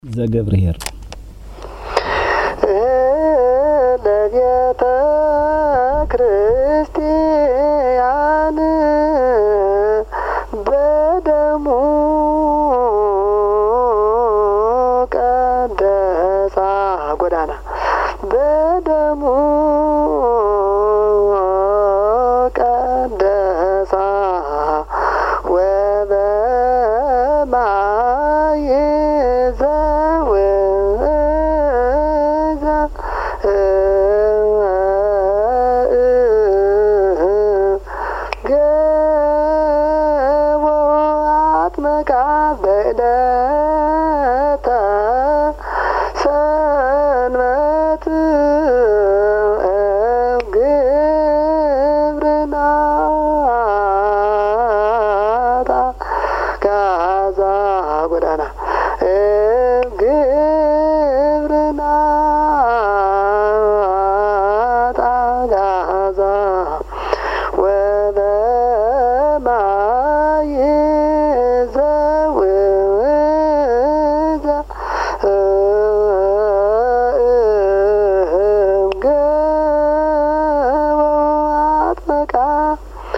ዘገብርኄር ለቤተ ክርስቲያን በደሙ ቀደሳ ጎዳና በደሙ ቀደሳ ወበማይ ሰንበት ግብርናታ ጋዛ ጎዳና ግብርናታ